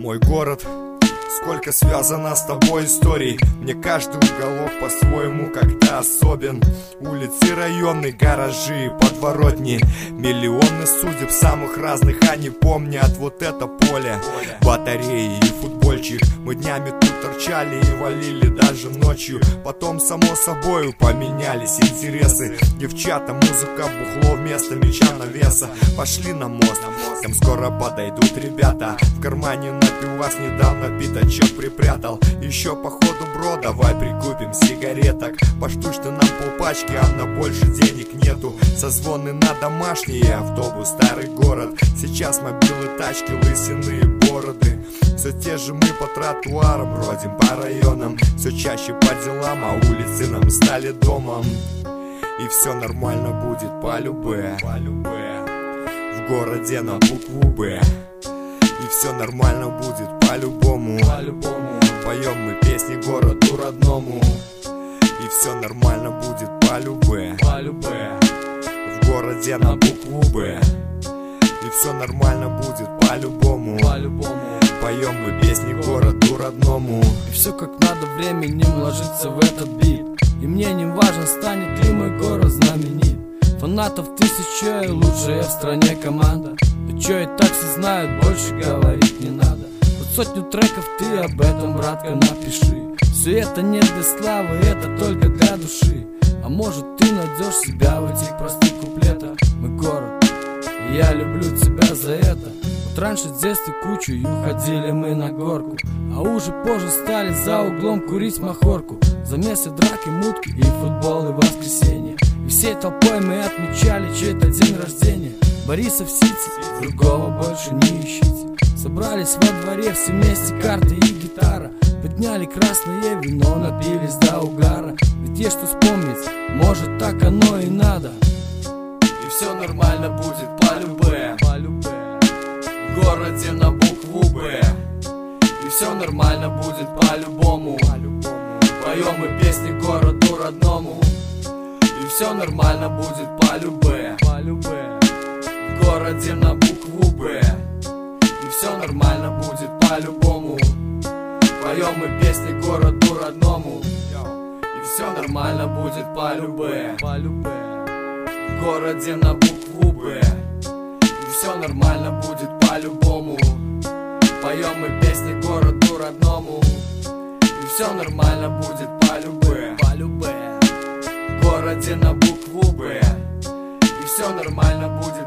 мой город. Сколько связано с тобой историй. Мне каждый уголок по-своему как-то особен. Улицы, районы, гаражи, подворотни. Миллионы судеб самых разных, они помнят вот это поле. Батареи и футбольчик. Мы днями тут торчали и валили даже ночью. Потом само собою поменялись интересы. Девчата, музыка, бухло вместо мяча навеса. Пошли на мост, там скоро подойдут ребята. В кармане на пивас недавно пятачок припрятал. Еще по ходу бро, давай прикупим сигареток. Поштучно нам полпачки, а на больше денег нету. Созвоны на домашние, автобус, старый город. Сейчас мобилы, тачки, лысины и бороды. Все те же мы по тротуарам бродим, по районам. Все чаще по делам, а улицы нам стали домом. И все нормально будет по-любе. В городе на букву Б. И все нормально будет по-любому. Поем мы песни городу родному. И все нормально будет по-любе. В городе на букву Б. И все нормально будет по-любому. Поем мы песни городу родному. И все как надо, временем ложится в этот бит. И мне не важно, станет ли мой город знаменит. Фанатов тысяча и лучшая в стране команда. Ну чё, и так все знают, больше говорить не надо. Вот сотню треков ты об этом, братка, напиши. Все это не для славы, это только для души. А может ты найдешь себя в этих простых куплетах. Мы город, и я люблю тебя за это. Вот раньше в детстве кучей ходили мы на горку, а уже позже стали за углом курить махорку. Замесы, драки, мутки и футбол и воскресенье. И всей толпой мы отмечали чей-то день рождения. Борисов Сити, другого больше не ищите. Собрались во дворе все вместе, карты и гитара. Подняли красное вино, напились до угара. Ведь есть что вспомнить, может так оно и надо. И все нормально будет по-любе. В городе на букву Б. И все нормально будет по-любому. Поем мы песни городу родному. И все нормально будет по-любе. В городе на букву Б. И все нормально будет по-любому. Поем мы песни городу родному. И все нормально будет по-любе. В городе на букву Б. И все нормально будет по-любому. Поем мы песни городу родному. И все нормально будет по-любе. В городе на букву Б. И все нормально будет